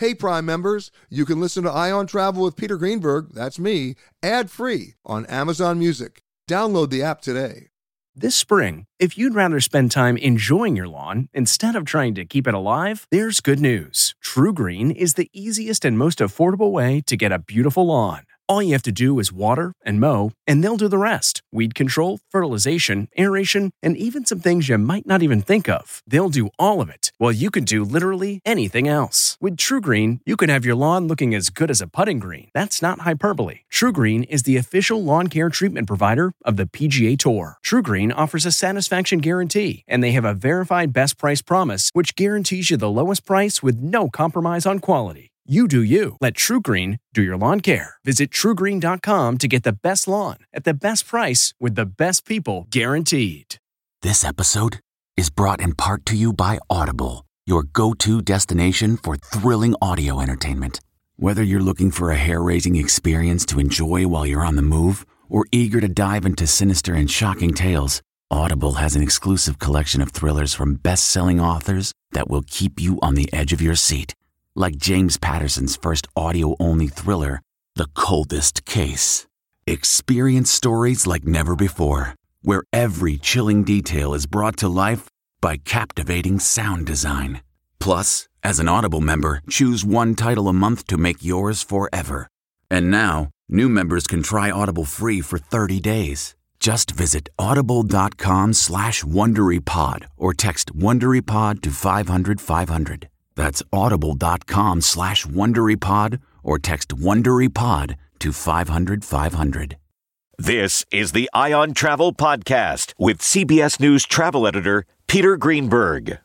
Hey, Prime members, you can listen to Ion Travel with Peter Greenberg, that's me, ad-free on Amazon Music. Download the app today. This spring, if you'd rather spend time enjoying your lawn instead of trying to keep it alive, there's good news. TruGreen is the easiest and most affordable way to get a beautiful lawn. All you have to do is water and mow, and they'll do the rest. Weed control, fertilization, aeration, and even some things you might not even think of. They'll do all of it, while you can do literally anything else. With TruGreen, you can have your lawn looking as good as a putting green. That's not hyperbole. TruGreen is the official lawn care treatment provider of the PGA Tour. TruGreen offers a satisfaction guarantee, and they have a verified best price promise, which guarantees you the lowest price with no compromise on quality. You do you. Let TruGreen do your lawn care. Visit TruGreen.com to get the best lawn at the best price with the best people guaranteed. This episode is brought in part to you by Audible, your go-to destination for thrilling audio entertainment. Whether you're looking for a hair-raising experience to enjoy while you're on the move or eager to dive into sinister and shocking tales, Audible has an exclusive collection of thrillers from best-selling authors that will keep you on the edge of your seat. Like James Patterson's first audio-only thriller, The Coldest Case. Experience stories like never before, where every chilling detail is brought to life by captivating sound design. Plus, as an Audible member, choose one title a month to make yours forever. And now, new members can try Audible free for 30 days. Just visit audible.com/WonderyPod or text WonderyPod to 500-500. That's audible.com/WonderyPod or text WonderyPod to 500-500. This is the Ion Travel Podcast with CBS News travel editor Peter Greenberg.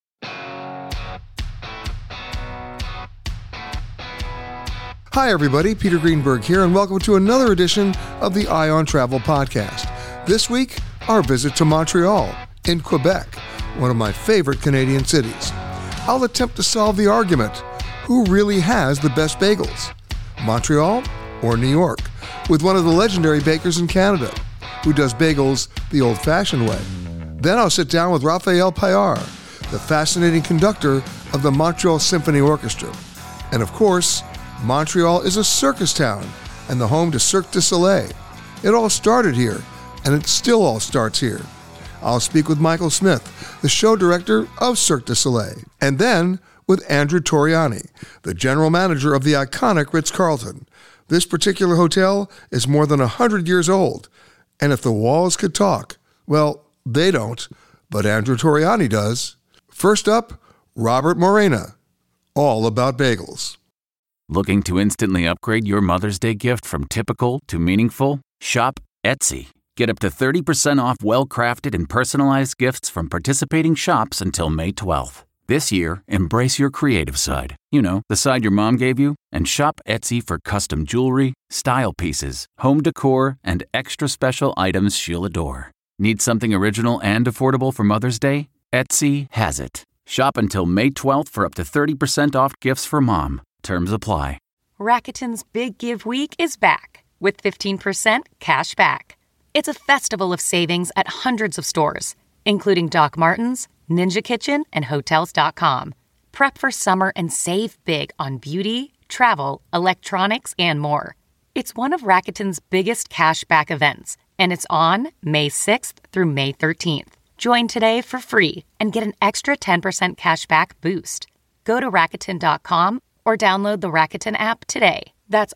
Hi, everybody. Peter Greenberg here, and welcome to another edition of the Ion Travel Podcast. This week, our visit to Montreal in Quebec, one of my favorite Canadian cities. I'll attempt to solve the argument, who really has the best bagels, Montreal or New York, with one of the legendary bakers in Canada, who does bagels the old-fashioned way. Then I'll sit down with Raphael Payard, the fascinating conductor of the Montreal Symphony Orchestra. And of course, Montreal is a circus town and the home to Cirque du Soleil. It all started here, and it still all starts here. I'll speak with Michael Smith, the show director of Cirque du Soleil, and then with Andrew Toriani, the general manager of the iconic Ritz-Carlton. This particular hotel is more than 100 years old, and if the walls could talk, well, they don't, but Andrew Toriani does. First up, Robert Morena, all about bagels. Looking to instantly upgrade your Mother's Day gift from typical to meaningful? Shop Etsy. Get up to 30% off well-crafted and personalized gifts from participating shops until May 12th. This year, embrace your creative side. You know, the side your mom gave you. And shop Etsy for custom jewelry, style pieces, home decor, and extra special items she'll adore. Need something original and affordable for Mother's Day? Etsy has it. Shop until May 12th for up to 30% off gifts for mom. Terms apply. Rakuten's Big Give Week is back with 15% cash back. It's a festival of savings at hundreds of stores, including Doc Martens, Ninja Kitchen, and Hotels.com. Prep for summer and save big on beauty, travel, electronics, and more. It's one of Rakuten's biggest cashback events, and it's on May 6th through May 13th. Join today for free and get an extra 10% cashback boost. Go to Rakuten.com or download the Rakuten app today. That's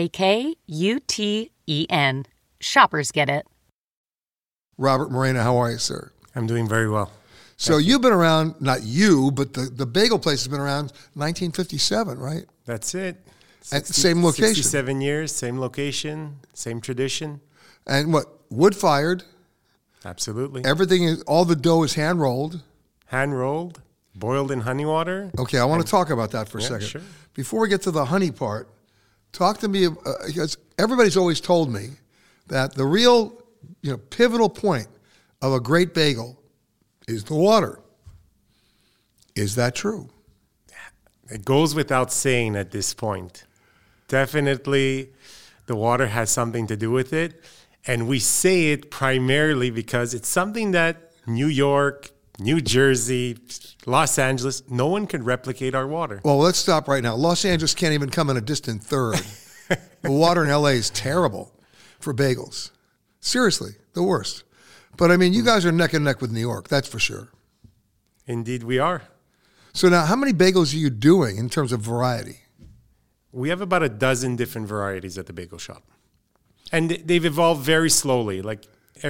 RAKUTEN. Shoppers get it. Robert Morena, how are you, sir? I'm doing very well. So you've been around, not you, but the bagel place has been around 1957, right? That's it. At the same location. 67 years, same location, same tradition. And what, wood-fired? Absolutely. Everything is, all the dough is hand-rolled? Hand-rolled, boiled in honey water. Okay, I want to talk about that for a second. Sure. Before we get to the honey part, talk to me, because everybody's always told me that the real pivotal point of a great bagel is the water. Is that true? It goes without saying at this point. Definitely the water has something to do with it. And we say it primarily because it's something that New York New Jersey, Los Angeles, no one can replicate our water. Well, let's stop right now. Los Angeles can't even come in a distant third. The water in LA is terrible for bagels. Seriously, the worst. But I mean, you guys are neck and neck with New York, that's for sure. Indeed, we are. So now, how many bagels are you doing in terms of variety? We have about a dozen different varieties at the bagel shop. And they've evolved very slowly. Like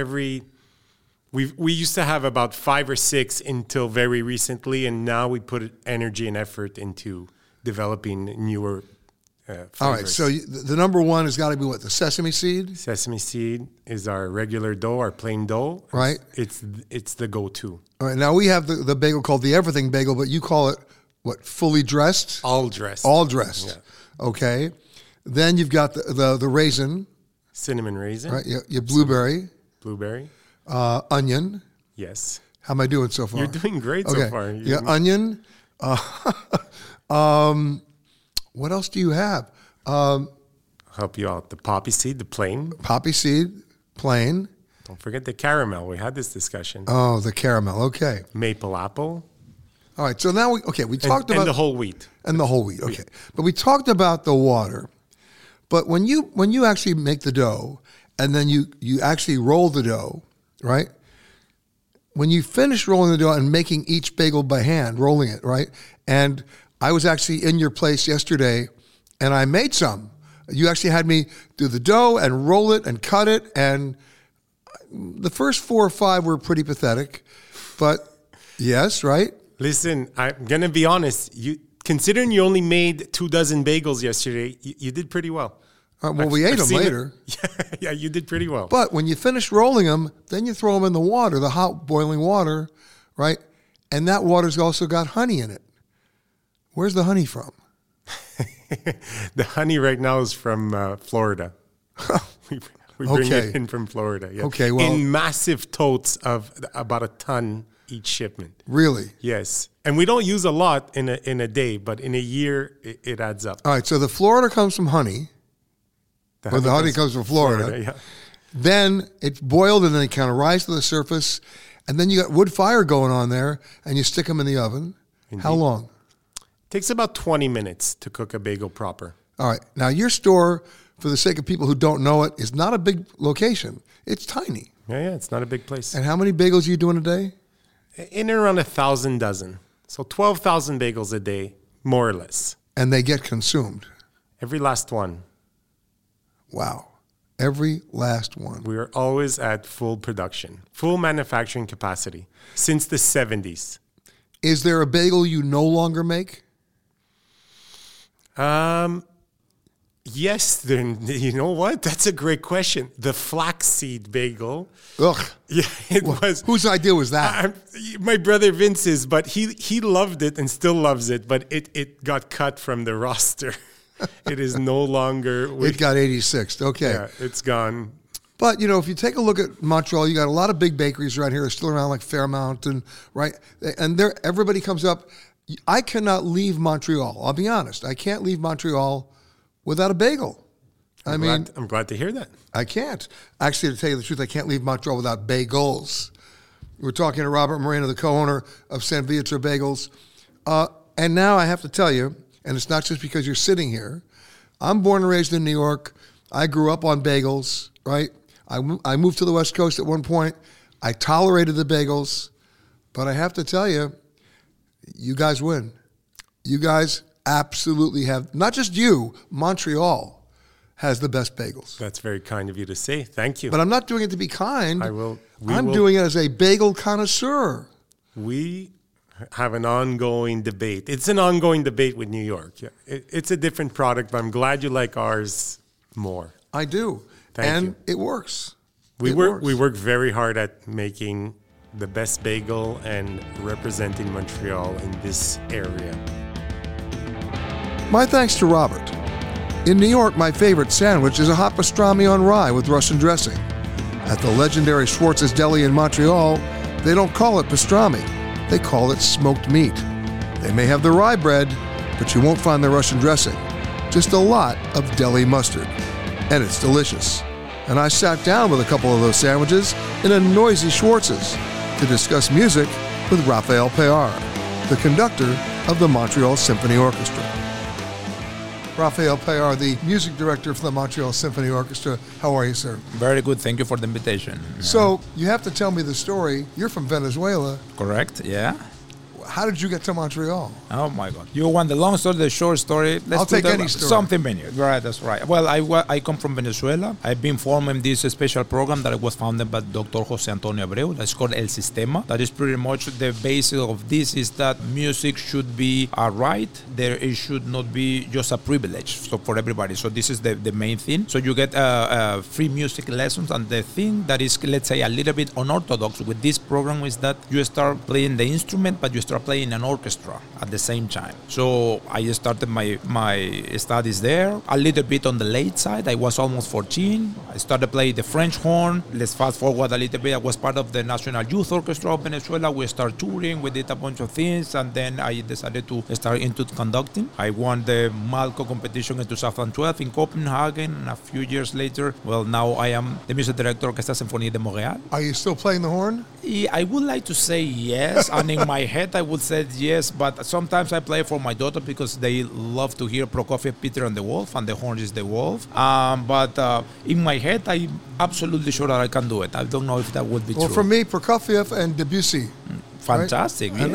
we used to have about 5 or 6 until very recently, and now we put energy and effort into developing newer flavors. All right, so the number one has got to be what, the sesame seed? Sesame seed is our regular dough, our plain dough. Right. It's the go-to. All right, now we have the bagel called the everything bagel, but you call it, what, fully dressed? All dressed. All dressed. Yeah. Okay. Then you've got the raisin. Cinnamon raisin. Right, your blueberry. Blueberry. Onion. Yes. How am I doing so far? You're doing great okay. so far. Yeah, onion. What else do you have? I'll help you out. The poppy seed, the plain. Poppy seed, plain. Don't forget the caramel. We had this discussion. Oh, the caramel. Okay. Maple apple. All right. So now we talked about and the whole wheat. And the whole wheat. Okay. But we talked about the water. But when you actually make the dough and then you actually roll the dough, right? When you finish rolling the dough and making each bagel by hand, rolling it, right? And I was actually in your place yesterday and I made some. You actually had me do the dough and roll it and cut it. And the first 4 or 5 were pretty pathetic. But yes, right? Listen, I'm going to be honest. Considering you only made 24 bagels yesterday, you did pretty well. We ate them later. Yeah, you did pretty well. But when you finish rolling them, then you throw them in the water, the hot boiling water, right? And that water's also got honey in it. Where's the honey from? The honey right now is from Florida. we bring it in from Florida. Yeah. Okay, well, in massive totes of about a ton each shipment. Really? Yes. And we don't use a lot in a day, but in a year, it adds up. All right, so the Florida comes from honey. The honey comes from Florida. Yeah. Then it's boiled and then it kind of rises to the surface. And then you got wood fire going on there and you stick them in the oven. Indeed. How long? It takes about 20 minutes to cook a bagel proper. All right. Now your store, for the sake of people who don't know it, is not a big location. It's tiny. Yeah, it's not a big place. And how many bagels are you doing a day? In and around 1,000 dozen. So 12,000 bagels a day, more or less. And they get consumed? Every last one. Wow. Every last one. We are always at full production, full manufacturing capacity since the 70s. Is there a bagel you no longer make? Yes. You know what? That's a great question. The flaxseed bagel. Ugh. Yeah, it was. Whose idea was that? My brother Vince's, but he loved it and still loves it, but it got cut from the roster. It is no longer. It got 86. Okay. Yeah, it's gone. But, if you take a look at Montreal, you got a lot of big bakeries around here. They're still around, like Fairmount, and right? And everybody comes up. I cannot leave Montreal. I'll be honest. I can't leave Montreal without a bagel. I'm glad to hear that. I can't. Actually, to tell you the truth, I can't leave Montreal without bagels. We're talking to Robert Moreno, the co-owner of Saint Viateur Bagels. And now I have to tell you, and it's not just because you're sitting here. I'm born and raised in New York. I grew up on bagels, right? I moved to the West Coast at one point. I tolerated the bagels. But I have to tell you, you guys win. You guys absolutely have, not just you, Montreal has the best bagels. That's very kind of you to say. Thank you. But I'm not doing it to be kind. I'm doing it as a bagel connoisseur. We have an ongoing debate. It's an ongoing debate with New York. Yeah. It's a different product, but I'm glad you like ours more. I do. Thank you. It works. We work very hard at making the best bagel and representing Montreal in this area. My thanks to Robert. In New York, my favorite sandwich is a hot pastrami on rye with Russian dressing. At the legendary Schwartz's Deli in Montreal, they don't call it pastrami. They call it smoked meat. They may have the rye bread, but you won't find the Russian dressing. Just a lot of deli mustard. And it's delicious. And I sat down with a couple of those sandwiches in a noisy Schwartz's to discuss music with Raphael Payard, the conductor of the Montreal Symphony Orchestra. Raphael Payard, the music director for the Montreal Symphony Orchestra. How are you, sir? Very good. Thank you for the invitation. So you have to tell me the story. You're from Venezuela. Correct, yeah. How did you get to Montreal? Oh, my God. You want the long story, the short story? I'll take any story. Something venue. Right, that's right. Well, I come from Venezuela. I've been forming this special program that was founded by Dr. Jose Antonio Abreu. That's called El Sistema. That is pretty much the basis of this is that music should be a right. It should not be just a privilege for everybody. So this is the main thing. So you get free music lessons. And the thing that is, let's say, a little bit unorthodox with this program is that you start playing the instrument, but you start playing an orchestra at the same time. So I started my studies there a little bit on the late side. I was almost 14. I started playing the French horn. Let's fast forward a little bit. I was part of the National Youth Orchestra of Venezuela. We started touring. We did a bunch of things, and then I decided to start into conducting. I won the Malco competition in 2012 in Copenhagen, and a few years later, well, now I am the music director of Orchestra Symphonie de Montréal. Are you still playing the horn? I would like to say yes, and in my head I would say yes, but sometimes I play for my daughter because they love to hear Prokofiev, Peter and the Wolf, and the horn is the wolf. But in my head, I'm absolutely sure that I can do it. I don't know if that would be true. Well, for me, Prokofiev and Debussy. Fantastic, right?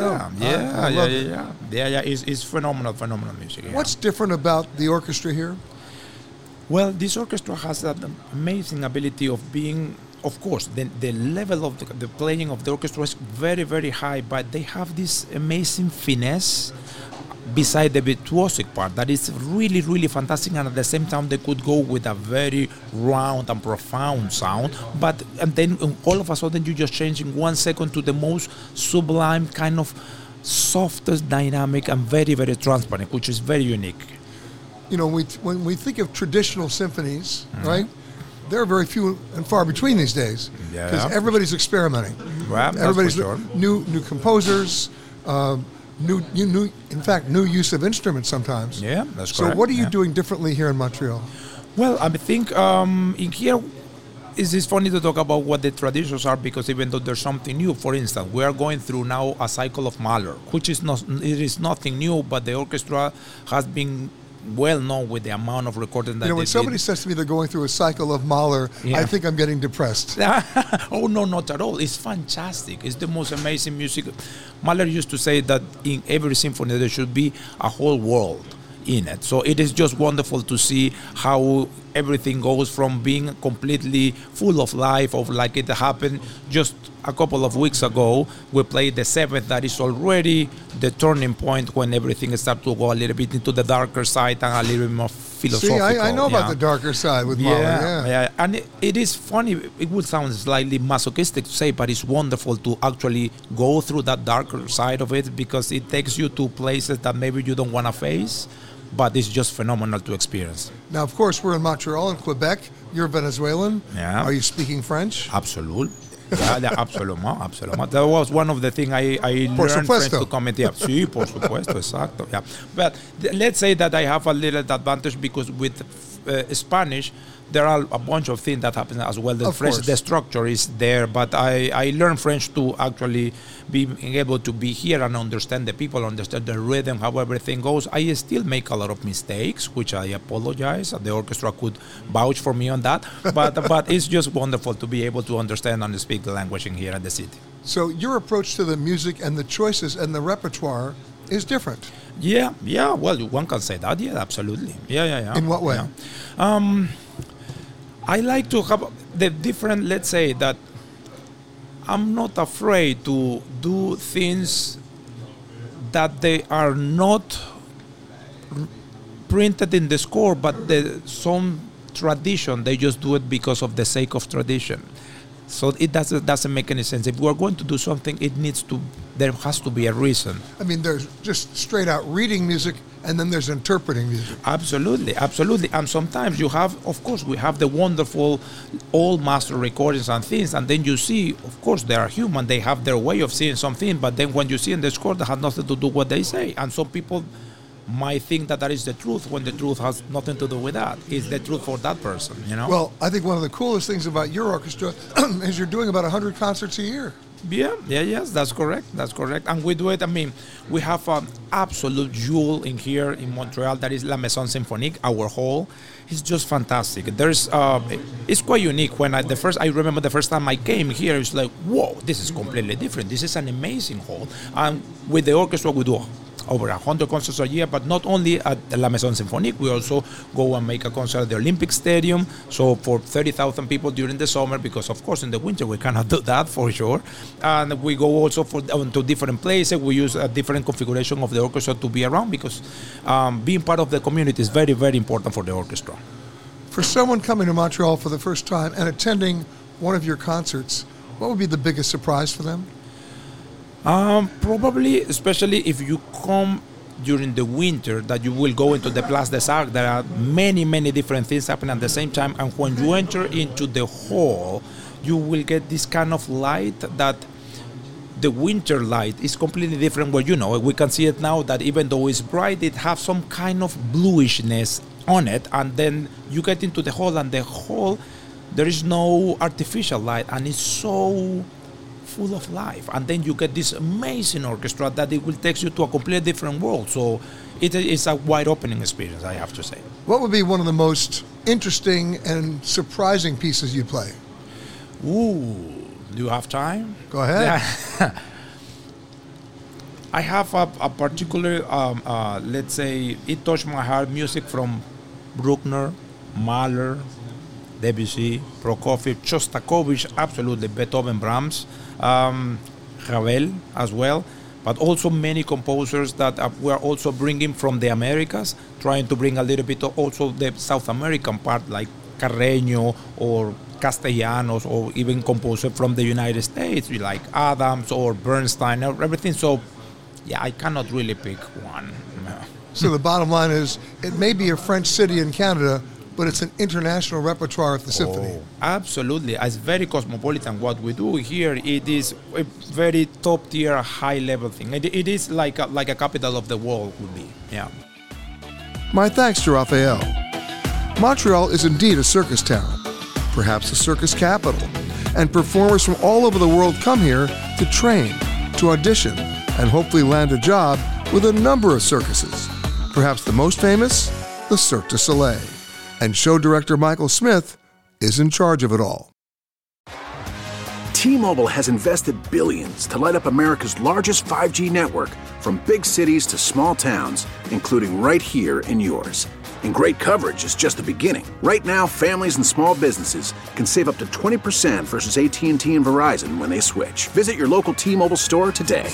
Yeah. It's phenomenal music. Yeah. What's different about the orchestra here? Well, this orchestra has that amazing ability of being, of course, the level of the playing of the orchestra is very, very high, but they have this amazing finesse beside the virtuosic part that is really, really fantastic, and at the same time they could go with a very round and profound sound, and then all of a sudden you just change in 1 second to the most sublime kind of softest dynamic and very, very transparent, which is very unique. You know, when we think of traditional symphonies, right? There are very few and far between these days because everybody's experimenting. Well, everybody's sure. new composers, new use of instruments sometimes. Yeah, that's correct. So what are you doing differently here in Montreal? Well, I think in here it's funny to talk about what the traditions are, because even though there's something new, for instance, we are going through now a cycle of Mahler, which is nothing new, but the orchestra has been well known with the amount of recording that when somebody says to me they're going through a cycle of Mahler, I think I'm getting depressed. Oh, no, not at all. It's fantastic. It's the most amazing music. Mahler used to say that in every symphony there should be a whole world in it. So it is just wonderful to see how everything goes from being completely full of life, of like it happened just a couple of weeks ago. We played the seventh, that is already the turning point when everything starts to go a little bit into the darker side and a little bit more philosophical. See, I know about the darker side with Mahler. Yeah. And it is funny, it would sound slightly masochistic to say, but it's wonderful to actually go through that darker side of it, because it takes you to places that maybe you don't want to face, but it's just phenomenal to experience. Now, of course, we're in Montreal, in Quebec. You're Venezuelan. Yeah. Are you speaking French? Absolutely. Absolument. That was one of the things I learned French to comment. Yeah, sí, por supuesto, exacto. Yeah. But let's say that I have a little advantage because with Spanish, there are a bunch of things that happen as well. The French, the structure is there, but I learned French to actually be able to be here and understand the people, understand the rhythm, how everything goes. I still make a lot of mistakes, which I apologize. The orchestra could vouch for me on that, but it's just wonderful to be able to understand and speak the language in here in the city. So your approach to the music and the choices and the repertoire is different. Yeah. Well, one can say that. Yeah, absolutely. Yeah. In what way? Yeah. I like to have the different, let's say that I'm not afraid to do things that they are not printed in the score, but some tradition, they just do it because of the sake of tradition. So it doesn't make any sense. If we're going to do something, there has to be a reason. I mean, there's just straight out reading music, and then there's interpreting music. Absolutely. And sometimes we have the wonderful old master recordings and things, and then you see, of course, they are human, they have their way of seeing something, but then when you see in the score, that has nothing to do with what they say. And some people might think that is the truth when the truth has nothing to do with that. It's the truth for that person, you know? Well, I think one of the coolest things about your orchestra is you're doing about 100 concerts a year. Yes, that's correct. And we do it, we have an absolute jewel in here in Montreal that is La Maison Symphonique, our hall. It's just fantastic. It's quite unique. I remember the first time I came here, it's like, whoa, this is completely different. This is an amazing hall. And with the orchestra, we do over 100 concerts a year, but not only at the La Maison Symphonique, we also go and make a concert at the Olympic Stadium, so for 30,000 people during the summer, because of course in the winter we cannot do that for sure. And we go also to different places. We use a different configuration of the orchestra to be around, because being part of the community is very, very important for the orchestra. For someone coming to Montreal for the first time and attending one of your concerts, what would be the biggest surprise for them? Probably, especially if you come during the winter, that you will go into the Place des Arcs. There are many, many different things happening at the same time. And when you enter into the hall, you will get this kind of light that the winter light is completely different. Where, we can see it now that even though it's bright, it has some kind of bluishness on it. And then you get into the hall, and the hall, there is no artificial light, and it's so full of life. And then you get this amazing orchestra that it will take you to a completely different world. So it is a wide opening experience, I have to say. What would be one of the most interesting and surprising pieces you play? Ooh, do you have time? Go ahead. Yeah. I have a particular, let's say, it touched my heart, music from Bruckner, Mahler, Debussy, Prokofiev, Shostakovich, absolutely, Beethoven, Brahms, Ravel as well, but also many composers that we are also bringing from the Americas, trying to bring a little bit of also the South American part, like Carreño or Castellanos, or even composers from the United States, like Adams or Bernstein, everything. So, yeah, I cannot really pick one. No. So the bottom line is, it may be a French city in Canada, but it's an international repertoire of the symphony. Absolutely. It's very cosmopolitan what we do here. It is a very top-tier, high-level thing. It is like a capital of the world would be. Yeah. My thanks to Raphael. Montreal is indeed a circus town, perhaps a circus capital, and performers from all over the world come here to train, to audition, and hopefully land a job with a number of circuses. Perhaps the most famous, the Cirque du Soleil. And show director Michael Smith is in charge of it all. T-Mobile has invested billions to light up America's largest 5G network, from big cities to small towns, including right here in yours. And great coverage is just the beginning. Right now, families and small businesses can save up to 20% versus AT&T and Verizon when they switch. Visit your local T-Mobile store today.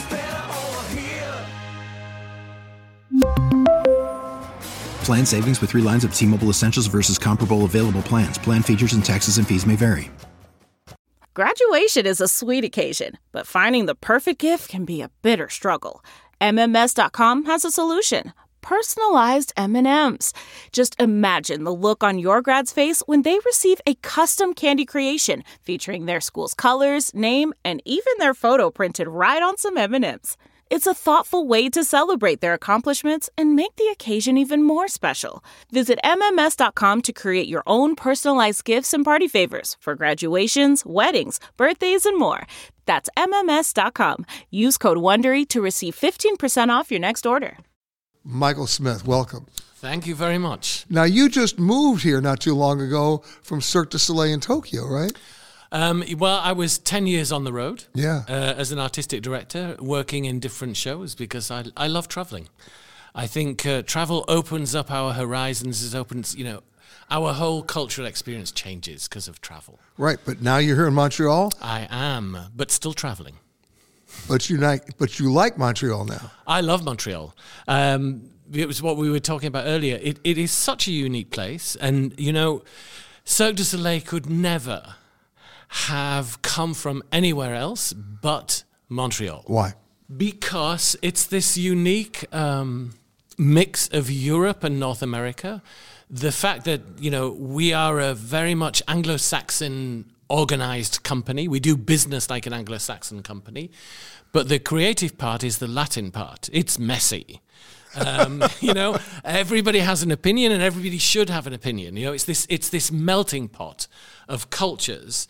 Plan savings with 3 lines of T-Mobile Essentials versus comparable available plans. Plan features and taxes and fees may vary. Graduation is a sweet occasion, but finding the perfect gift can be a bitter struggle. MMS.com has a solution. Personalized M&Ms. Just imagine the look on your grad's face when they receive a custom candy creation featuring their school's colors, name, and even their photo printed right on some M&Ms. It's a thoughtful way to celebrate their accomplishments and make the occasion even more special. Visit MMS.com to create your own personalized gifts and party favors for graduations, weddings, birthdays, and more. That's MMS.com. Use code WONDERY to receive 15% off your next order. Michael Smith, welcome. Thank you very much. Now, you just moved here not too long ago from Cirque du Soleil in Tokyo, right? Well, I was 10 years on the road as an artistic director, working in different shows because I love traveling. I think travel opens up our horizons. It opens, our whole cultural experience changes because of travel. Right, but now you're here in Montreal? I am, but still traveling. But you like Montreal now? I love Montreal. It was what we were talking about earlier. It is such a unique place. And, Cirque du Soleil could never have come from anywhere else but Montreal. Why? Because it's this unique mix of Europe and North America. The fact that, we are a very much Anglo-Saxon organized company. We do business like an Anglo-Saxon company. But the creative part is the Latin part. It's messy. Everybody has an opinion and everybody should have an opinion. It's this melting pot of cultures.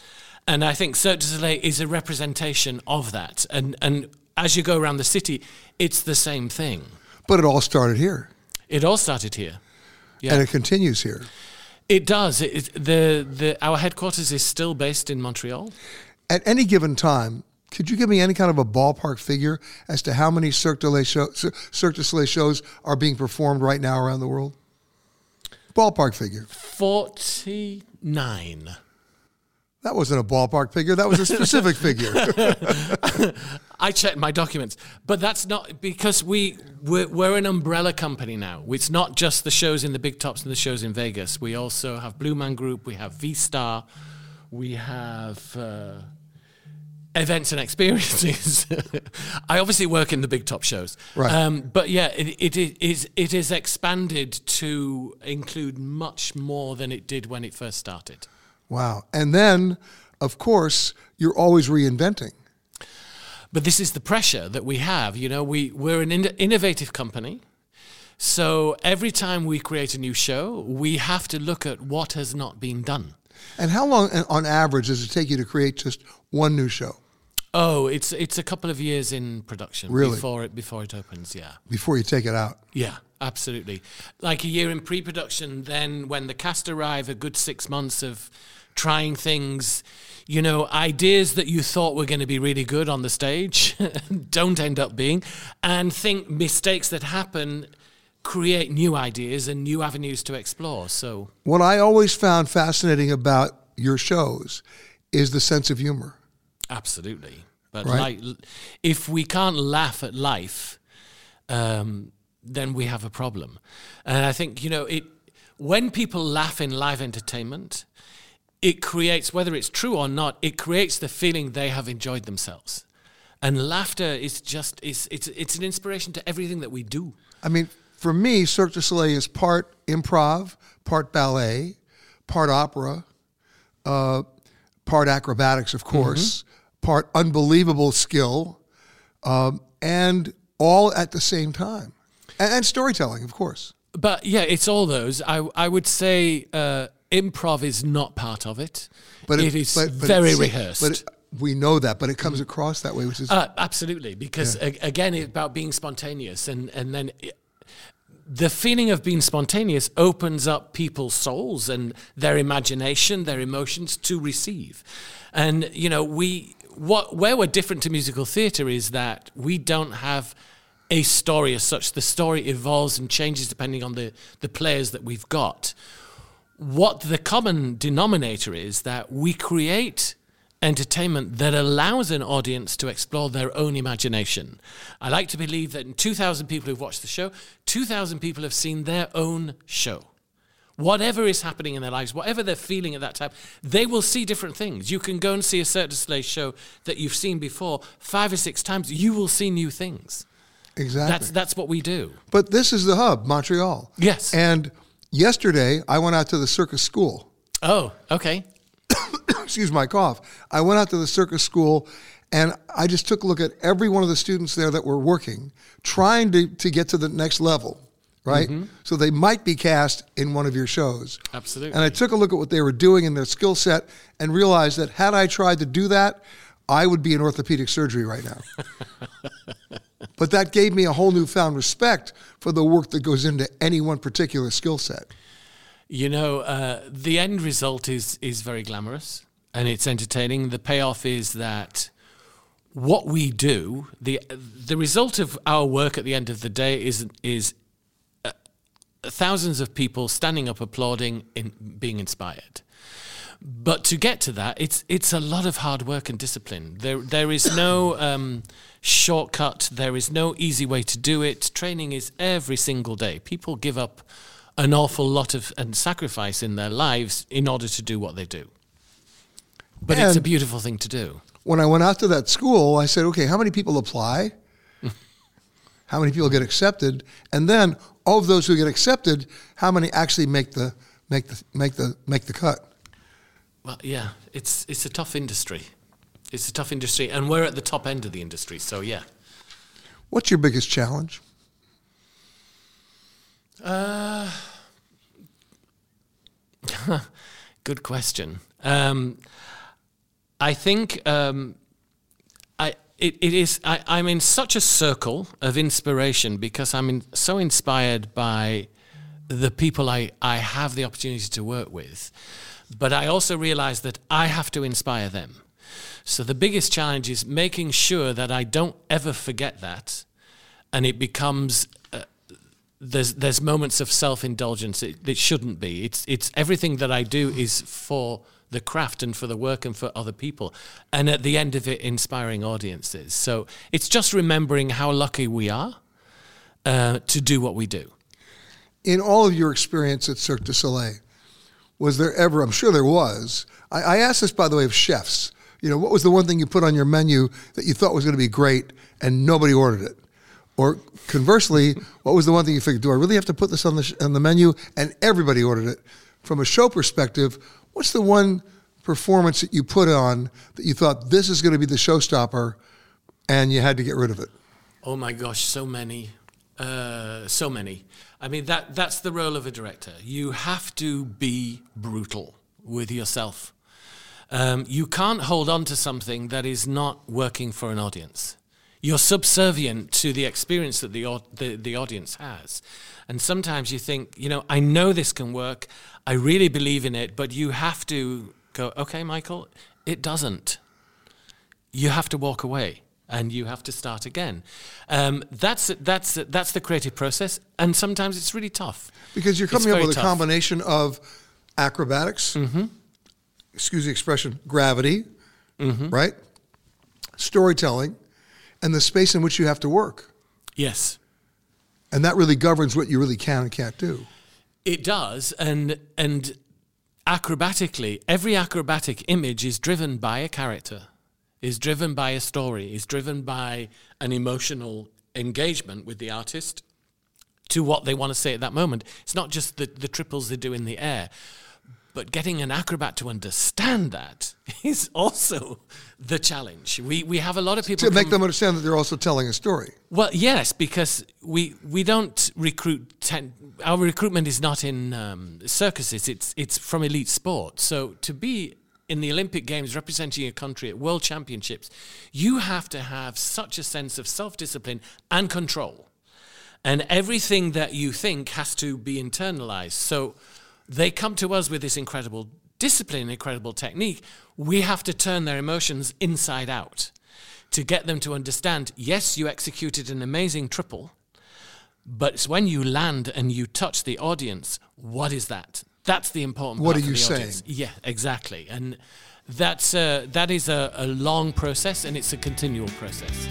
And I think Cirque du Soleil is a representation of that. And as you go around the city, it's the same thing. But it all started here. It all started here. Yeah. And it continues here. It does. Our headquarters is still based in Montreal. At any given time, could you give me any kind of a ballpark figure as to how many Cirque du Soleil shows are being performed right now around the world? Ballpark figure. 49. That wasn't a ballpark figure. That was a specific figure. I checked my documents. But that's not because we're an umbrella company now. It's not just the shows in the Big Tops and the shows in Vegas. We also have Blue Man Group. We have V-Star. We have events and experiences. I obviously work in the Big Top shows. Right. But yeah, it is expanded to include much more than it did when it first started. Wow. And then, of course, you're always reinventing. But this is the pressure that we have. You know, we're an innovative company. So every time we create a new show, we have to look at what has not been done. And how long, on average, does it take you to create just one new show? Oh, it's a couple of years in production. Really? Before it opens, yeah. Before you take it out? Yeah, absolutely. Like a year in pre-production, then when the cast arrive, a good 6 months of trying things, you know, ideas that you thought were going to be really good on the stage don't end up being, and think mistakes that happen create new ideas and new avenues to explore. So what I always found fascinating about your shows is the sense of humor. Absolutely. But right? if we can't laugh at life, then we have a problem. And I think, you know, when people laugh in live entertainment, it creates, whether it's true or not, it creates the feeling they have enjoyed themselves. And laughter is just, it's an inspiration to everything that we do. I mean, for me, Cirque du Soleil is part improv, part ballet, part opera, part acrobatics, of course, part unbelievable skill, and all at the same time. And storytelling, of course. But yeah, it's all those. I would say improv is not part of it. But it is very rehearsed. But we know that, but it comes across that way, which is... absolutely, because again, it's about being spontaneous. And then the feeling of being spontaneous opens up people's souls and their imagination, their emotions to receive. And, you know, where we're different to musical theatre is that we don't have a story as such. The story evolves and changes depending on the players that we've got. What the common denominator is that we create entertainment that allows an audience to explore their own imagination. I like to believe that in 2,000 people who've watched the show, 2,000 people have seen their own show. Whatever is happening in their lives, whatever they're feeling at that time, they will see different things. You can go and see a Cirque du Soleil show that you've seen before 5 or 6 times. You will see new things. Exactly. That's what we do. But this is the hub, Montreal. Yes. And yesterday, I went out to the circus school. Oh, okay. Excuse my cough. I went out to the circus school, and I just took a look at every one of the students there that were working, trying to get to the next level, right? Mm-hmm. So they might be cast in one of your shows. Absolutely. And I took a look at what they were doing in their skill set and realized that had I tried to do that, I would be in orthopedic surgery right now. But that gave me a whole newfound respect for the work that goes into any one particular skill set. You know, the end result is very glamorous and it's entertaining. The payoff is that what we do, the result of our work at the end of the day is thousands of people standing up, applauding, being inspired. But to get to that, it's a lot of hard work and discipline. There is no shortcut. There is no easy way to do it. Training is every single day. People give up an awful lot of and sacrifice in their lives in order to do what they do. But it's a beautiful thing to do. When I went out to that school, I said, okay, how many people apply? How many people get accepted? And then of those who get accepted, how many actually make the cut? Well, yeah, it's a tough industry. It's a tough industry, and we're at the top end of the industry, so yeah. What's your biggest challenge? Good question. I think I'm in such a circle of inspiration because I'm so inspired by the people I have the opportunity to work with. But I also realize that I have to inspire them. So the biggest challenge is making sure that I don't ever forget that, and it becomes there's moments of self-indulgence. It shouldn't be. It's everything that I do is for the craft and for the work and for other people, and at the end of it, inspiring audiences. So it's just remembering how lucky we are to do what we do. In all of your experience at Cirque du Soleil, was there ever, I'm sure there was, I asked this, by the way, of chefs, what was the one thing you put on your menu that you thought was going to be great and nobody ordered it? Or conversely, what was the one thing you figured, do I really have to put this on the menu, and everybody ordered it? From a show perspective, what's the one performance that you put on that you thought this is going to be the showstopper and you had to get rid of it? Oh my gosh, so many. So many. I mean, that's the role of a director. You have to be brutal with yourself. You can't hold on to something that is not working for an audience. You're subservient to the experience that the audience has. And sometimes you think, I know this can work. I really believe in it, but you have to go, okay, Michael, it doesn't. You have to walk away. And you have to start again. That's the creative process, and sometimes it's really tough. Because you're coming up with a combination of acrobatics, excuse the expression, gravity, right? Storytelling, and the space in which you have to work. Yes. And that really governs what you really can and can't do. It does, and acrobatically, every acrobatic image is driven by a character. Is driven by a story, is driven by an emotional engagement with the artist to what they want to say at that moment. It's not just the triples they do in the air, but getting an acrobat to understand that is also the challenge. We have a lot of people... To make them understand that they're also telling a story. Well, yes, because we don't recruit... Our recruitment is not in circuses, it's from elite sport. So to be... in the Olympic Games, representing your country at World Championships, you have to have such a sense of self-discipline and control. And everything that you think has to be internalized. So they come to us with this incredible discipline, incredible technique. We have to turn their emotions inside out to get them to understand, yes, you executed an amazing triple, but it's when you land and you touch the audience, what is that? That's the important part. What are you saying? Yeah, exactly. And that is a long process, and it's a continual process.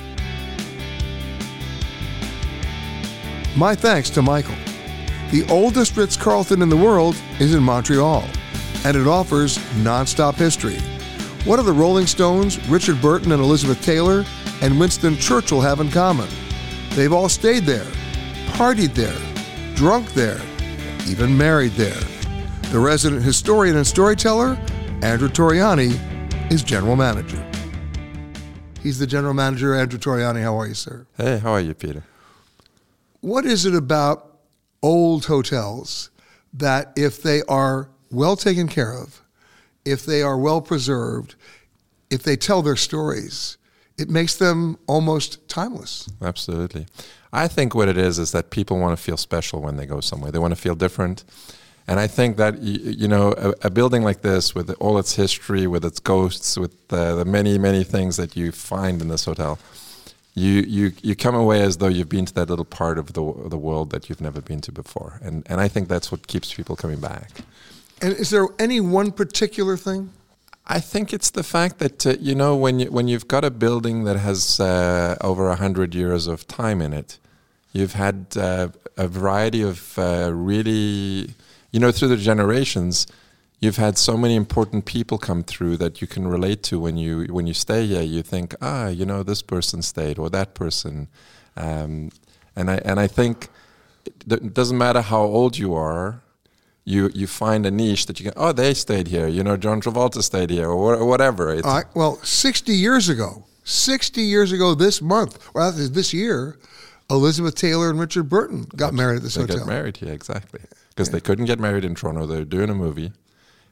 My thanks to Michael. The oldest Ritz-Carlton in the world is in Montreal, and it offers nonstop history. What do the Rolling Stones, Richard Burton and Elizabeth Taylor, and Winston Churchill have in common? They've all stayed there, partied there, drunk there, even married there. The resident historian and storyteller, Andrew Toriani, is general manager. He's the general manager. Andrew Toriani, how are you, sir? Hey, how are you, Peter? What is it about old hotels that if they are well taken care of, if they are well preserved, if they tell their stories, it makes them almost timeless? Absolutely. I think what it is that people want to feel special when they go somewhere. They want to feel different. And I think that, a building like this with all its history, with its ghosts, with the many, many things that you find in this hotel, you come away as though you've been to that little part of the world that you've never been to before. And I think that's what keeps people coming back. And is there any one particular thing? I think it's the fact that, when you've got a building that has over 100 years of time in it, you've had a variety of really, through the generations, you've had so many important people come through that you can relate to when you stay here. You think, this person stayed or that person. And I think it doesn't matter how old you are, you find a niche that you can, they stayed here, John Travolta stayed here, or whatever. All right, well, 60 years ago this month, or this year, Elizabeth Taylor and Richard Burton got married at this hotel. They got married here, exactly. Because they couldn't get married in Toronto. They were doing a movie.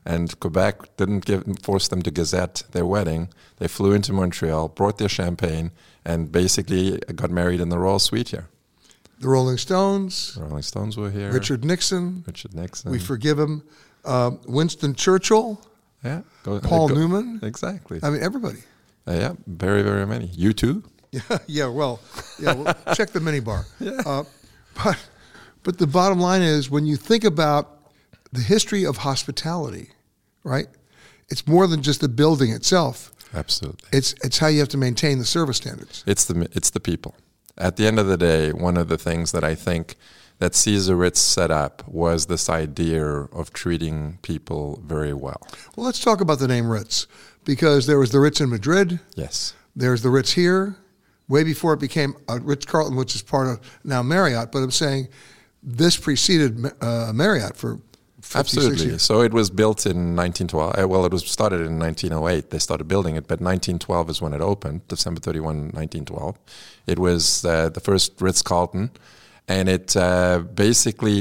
And Quebec didn't force them to gazette their wedding. They flew into Montreal, brought their champagne, and basically got married in the Royal Suite here. The Rolling Stones. The Rolling Stones were here. Richard Nixon. We forgive him. Winston Churchill. Yeah. Paul Newman. Exactly. I mean, everybody. Yeah, very, very many. You too? Well, check the minibar. Yeah. But the bottom line is, when you think about the history of hospitality, right? It's more than just the building itself. Absolutely. It's how you have to maintain the service standards. It's the people. At the end of the day, one of the things that I think that Caesar Ritz set up was this idea of treating people very well. Well, let's talk about the name Ritz, because there was the Ritz in Madrid. Yes. There's the Ritz here, way before it became a Ritz-Carlton, which is part of now Marriott. But I'm saying this preceded Marriott for 56 years. So it was built in 1912. Well, it was started in 1908. They started building it, but 1912 is when it opened, December 31, 1912. It was the first Ritz-Carlton, and it basically,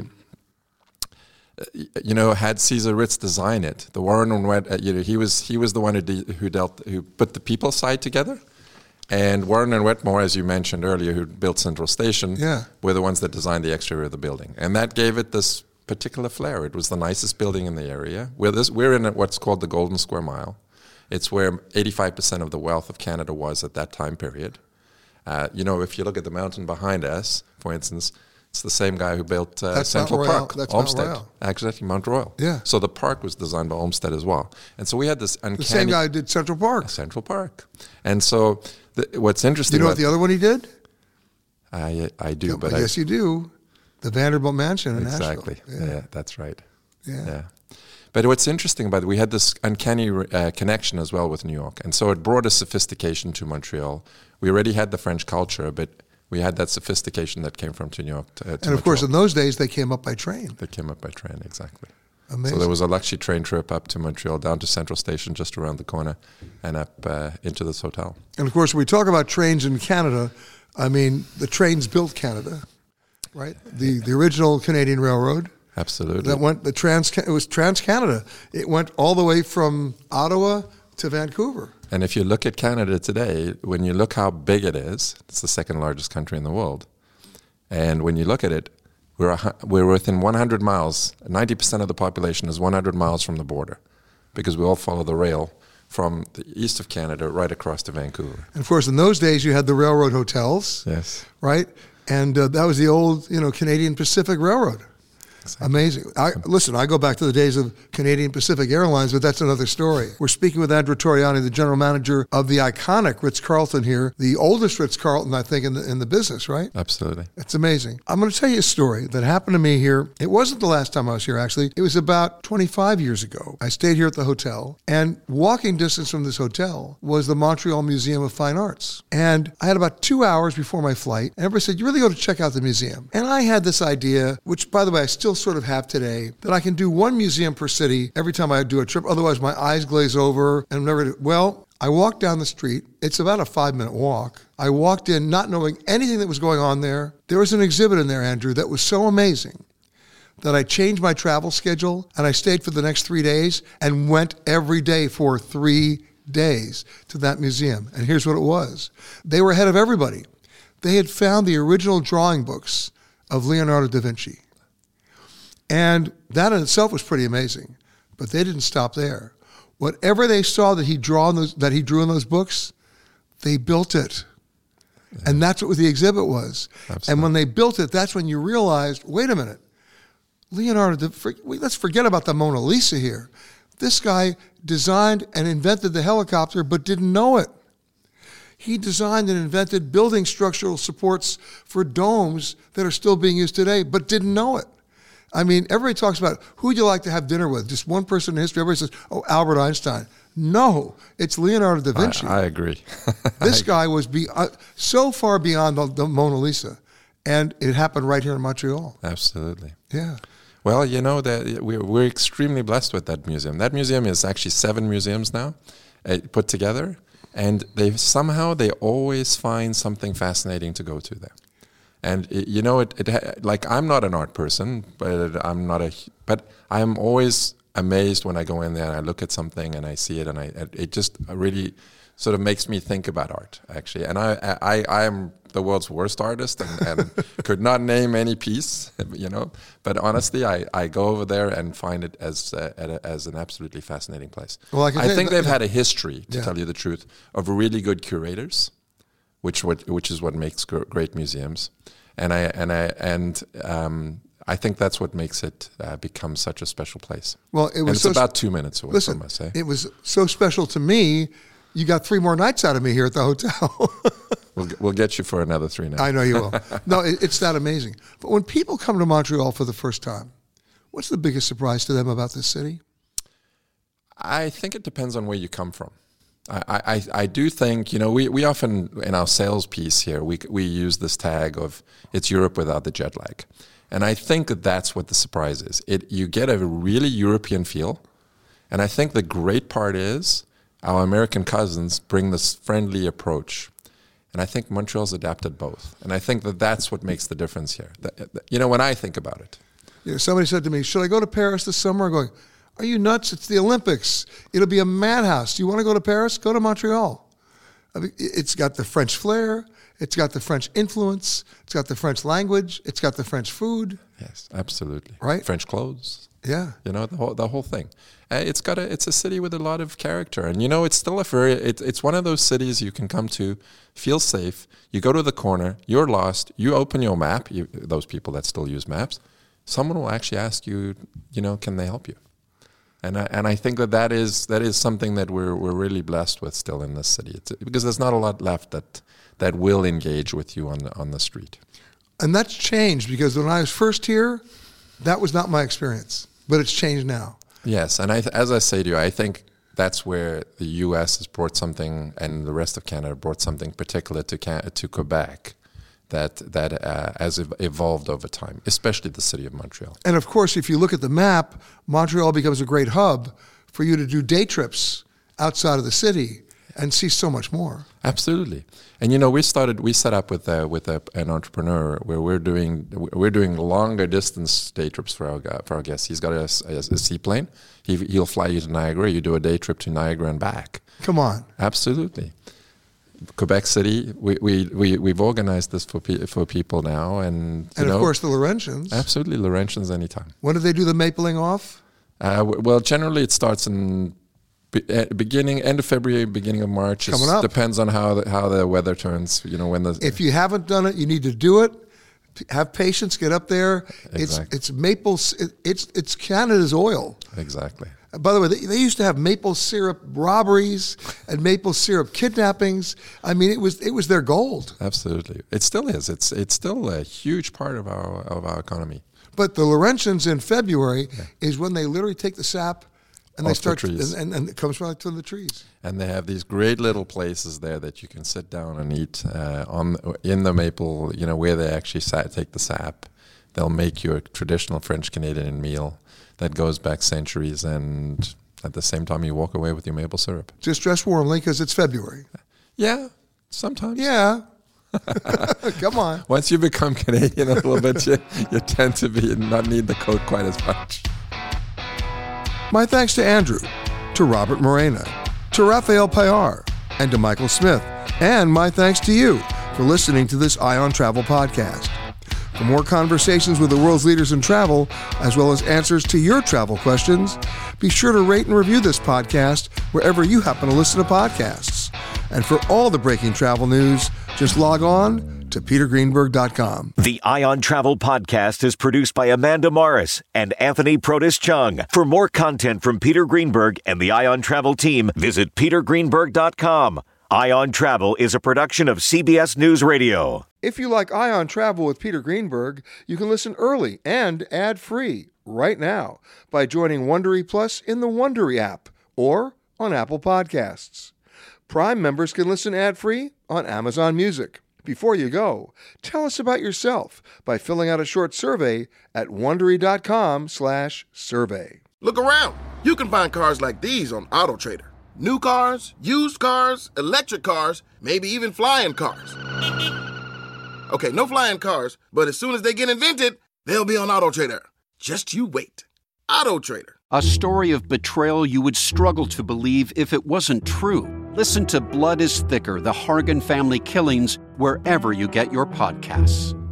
had Caesar Ritz design it. The Warren and Wetmore, he was the one who put the people side together. And Warren and Wetmore, as you mentioned earlier, who built Central Station, were the ones that designed the exterior of the building. And that gave it this particular flair. It was the nicest building in the area. We're in what's called the Golden Square Mile. It's where 85% of the wealth of Canada was at that time period. If you look at the mountain behind us, for instance, it's the same guy who built Central Park, that's Olmsted. Mount Royal. Actually, Mount Royal. Yeah. So the park was designed by Olmsted as well. And so we had this uncanny... The same guy did Central Park. Central Park. And so what's interesting... You know what the other one he did? I do, but yes, you do. The Vanderbilt Mansion in Nashville. Exactly. Yeah, that's right. Yeah. But what's interesting about it, we had this uncanny connection as well with New York. And so it brought a sophistication to Montreal. We already had the French culture, but we had that sophistication that came from New York to And of course, in those days, they came up by train. They came up by train, exactly. Amazing. So there was a luxury train trip up to Montreal, down to Central Station, just around the corner, and up into this hotel. And of course, when we talk about trains in Canada, I mean, the trains built Canada, right? The original Canadian Railroad. Absolutely. That went it was Trans-Canada. It went all the way from Ottawa to Vancouver. And if you look at Canada today, when you look how big it is, it's the second largest country in the world. And when you look at it, we're within 100 miles. 90% of the population is 100 miles from the border, because we all follow the rail from the east of Canada right across to Vancouver. And of course, in those days, you had the railroad hotels. Yes. Right? And that was the old, Canadian Pacific Railroad. Exactly. Amazing. I go back to the days of Canadian Pacific Airlines, but that's another story. We're speaking with Andrew Torriani, the general manager of the iconic Ritz-Carlton here, the oldest Ritz-Carlton, I think, in the business, right? Absolutely. It's amazing. I'm going to tell you a story that happened to me here. It wasn't the last time I was here, actually. It was about 25 years ago. I stayed here at the hotel, and walking distance from this hotel was the Montreal Museum of Fine Arts. And I had about 2 hours before my flight, and everybody said, you really ought to check out the museum. And I had this idea, which, by the way, I still sort of have today, that I can do one museum per city every time I do a trip. Otherwise, my eyes glaze over and never. Well, I walked down the street. It's about a 5-minute walk. I walked in not knowing anything that was going on there. There was an exhibit in there, Andrew, that was so amazing that I changed my travel schedule and I stayed for the next 3 days and went every day for 3 days to that museum. And here's what it was. They were ahead of everybody. They had found the original drawing books of Leonardo da Vinci. And that in itself was pretty amazing. But they didn't stop there. Whatever they saw that he drew in those books, they built it. Yeah. And that's what the exhibit was. Absolutely. And when they built it, that's when you realized, wait a minute, Leonardo, let's forget about the Mona Lisa here. This guy designed and invented the helicopter but didn't know it. He designed and invented building structural supports for domes that are still being used today but didn't know it. I mean, everybody talks about who would you like to have dinner with? Just one person in history. Everybody says, oh, Albert Einstein. No, it's Leonardo da Vinci. I agree. This guy was so far beyond the Mona Lisa, and it happened right here in Montreal. Absolutely. Yeah. Well, that we're extremely blessed with that museum. That museum is actually 7 museums now put together, and they always find something fascinating to go to there. And like I'm not an art person, but I'm always amazed when I go in there and I look at something and I see it, and it just really sort of makes me think about art, actually. And I am the world's worst artist and could not name any piece, you know. But honestly, I go over there and find it as an absolutely fascinating place. Well, I think they've had a history, to tell you the truth, of really good curators, which is what makes great museums. And I think that's what makes it become such a special place. Well, it's about 2 minutes away from us. It was so special to me. You got 3 more nights out of me here at the hotel. We'll get you for another 3 nights. I know you will. No, it's that amazing. But when people come to Montreal for the first time, what's the biggest surprise to them about this city? I think it depends on where you come from. I do think, you know, we often, in our sales piece here, we use this tag of it's Europe without the jet lag. And I think that's what the surprise is. You get a really European feel. And I think the great part is our American cousins bring this friendly approach. And I think Montreal's adapted both. And I think that's what makes the difference here. You know, when I think about it. You know, somebody said to me, should I go to Paris this summer? I'm going, are you nuts? It's the Olympics. It'll be a madhouse. Do you want to go to Paris? Go to Montreal. I mean, it's got the French flair. It's got the French influence. It's got the French language. It's got the French food. Yes, absolutely. Right? French clothes. Yeah. You know, the whole thing. It's a city with a lot of character. And, you know, it's still it's one of those cities you can come to, feel safe. You go to the corner, you're lost, you open your map, those people that still use maps, someone will actually ask you, you know, can they help you? And I think that is something that we're really blessed with still in this city. Because there's not a lot left that will engage with you on the street. And that's changed, because when I was first here, that was not my experience. But it's changed now. Yes, and as I say to you, I think that's where the U.S. has brought something, and the rest of Canada brought something particular to Quebec that has evolved over time, especially the city of Montreal. And of course, if you look at the map, Montreal becomes a great hub for you to do day trips outside of the city and see so much more. Absolutely. And you know, we set up with an entrepreneur where we're doing longer distance day trips for our guests. He's got a seaplane. He'll fly you to Niagara. You do a day trip to Niagara and back. Come on. Absolutely. Quebec City, we've organized this for people now, and of course the Laurentians. Absolutely, Laurentians anytime. When do they do the mapling off? Well, generally it starts in end of February, beginning of March. Coming up. Depends on how the weather turns. You know, if you haven't done it, you need to do it. Have patience. Get up there. Exactly. It's maple. It's Canada's oil. Exactly. By the way, they used to have maple syrup robberies and maple syrup kidnappings. I mean, it was their gold. Absolutely, it still is. It's still a huge part of our economy. But the Laurentians in February is when they literally take the sap and they start and it comes right to the trees. And they have these great little places there that you can sit down and eat in the maple. You know, where they actually take the sap. They'll make you a traditional French Canadian meal that goes back centuries, and at the same time you walk away with your maple syrup. Just dress warmly because it's February. Yeah, sometimes. Yeah. Come on. Once you become Canadian a little bit, you tend to not need the coat quite as much. My thanks to Andrew, to Robert Morena, to Raphael Payar, and to Michael Smith. And my thanks to you for listening to this Eye on Travel podcast. For more conversations with the world's leaders in travel, as well as answers to your travel questions, be sure to rate and review this podcast wherever you happen to listen to podcasts. And for all the breaking travel news, just log on to petergreenberg.com. The Eye on Travel podcast is produced by Amanda Morris and Anthony Protis-Chung. For more content from Peter Greenberg and the Eye on Travel team, visit petergreenberg.com. Eye on Travel is a production of CBS News Radio. If you like Eye on Travel with Peter Greenberg, you can listen early and ad-free right now by joining Wondery Plus in the Wondery app or on Apple Podcasts. Prime members can listen ad-free on Amazon Music. Before you go, tell us about yourself by filling out a short survey at Wondery.com/survey. Look around. You can find cars like these on AutoTrader. New cars, used cars, electric cars, maybe even flying cars. Okay, no flying cars, but as soon as they get invented, they'll be on AutoTrader. Just you wait. AutoTrader. A story of betrayal you would struggle to believe if it wasn't true. Listen to Blood is Thicker, The Hargan Family Killings, wherever you get your podcasts.